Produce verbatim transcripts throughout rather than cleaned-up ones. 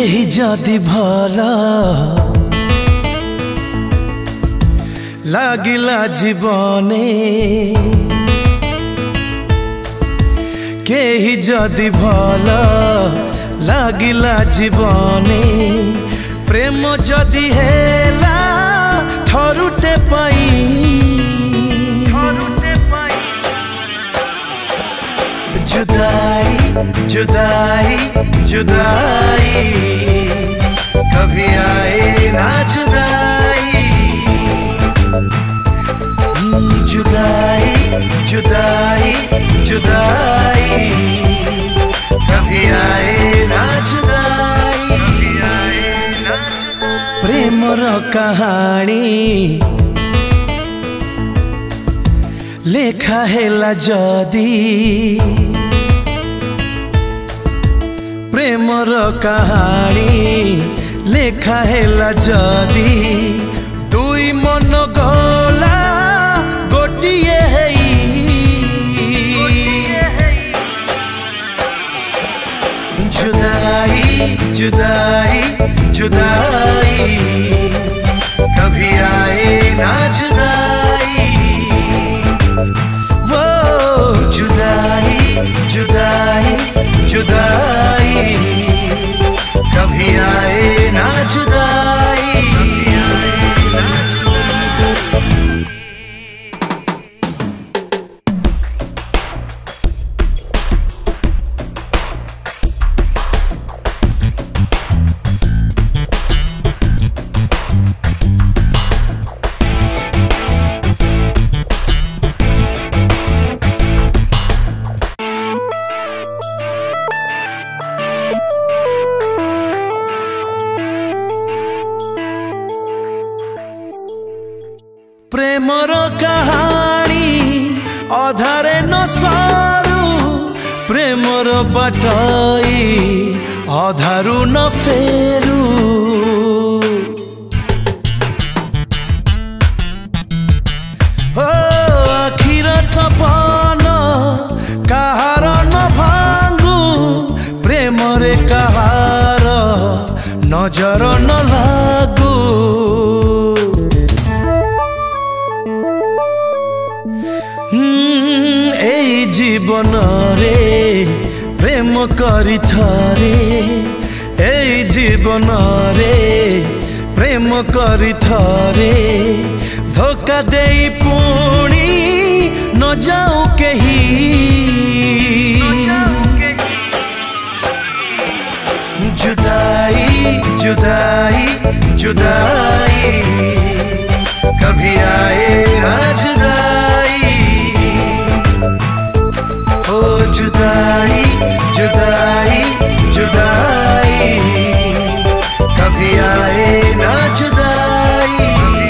केही जदि भला लागिला जीवने केही जदि भला लागिला जीवने प्रेम जदि हेला थरुटे पाई जुदाई जुदाई जुदाई कभी आए ना जुदाई जुदाई जुदाई जुदाई कभी आए ना जुदाई प्रेम रो कहानी लेखा हेला जदी प्रेम रो कहानी लेखा हेला जदी दुई मन गला गोटिए हेई जुदाई जुदाई जुदाई कभी आए ना जुदाई वो जुदाई जुदाई जुदाई कभी आए ना जुदाई प्रेमर कहानी अधारे न सारू प्रेमर बटाई अधारू न फेरू ओ आखिर सपन कहार न भांगू प्रेमरे कहार नजर न लागू जीवन रे प्रेम करी थरे ए जीवन रे प्रेम करी थरे धोखा दे पुणी न जाऊ कही जुदाई जुदाई जुदाई कभी आए ना जुदाई जुदाई जुदाई जुदाई कभी आए ना जुदाई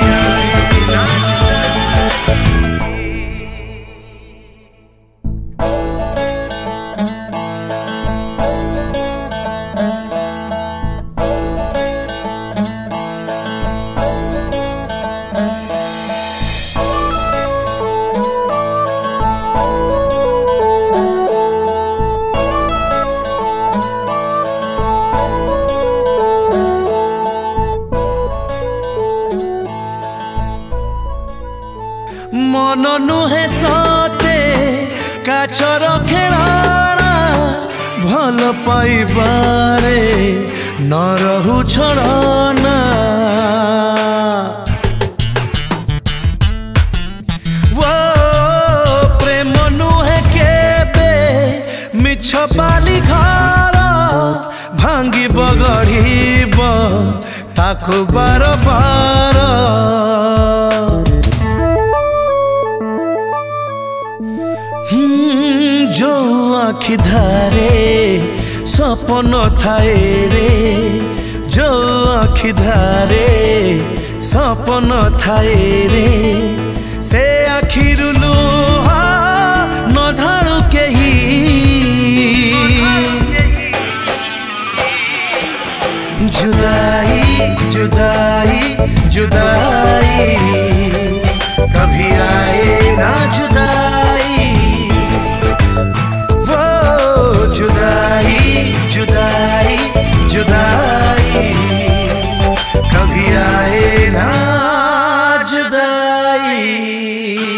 मन नुहे सते काचर खेलाना भल पाइबारे न रहु छड़ना वो प्रेम नुहे केबे मिछ बाली घर भांगी बगड़ीब ताकु बार बार जो आखि धारे सपन थाए रे जो आखि धारे सपन थाए रे से आखिरु लुह न ढाळु केही जुदाई जुदाई जुदाई कभी आए ना जुदाई वो जुदाई जुदाई जुदाई जुदाई।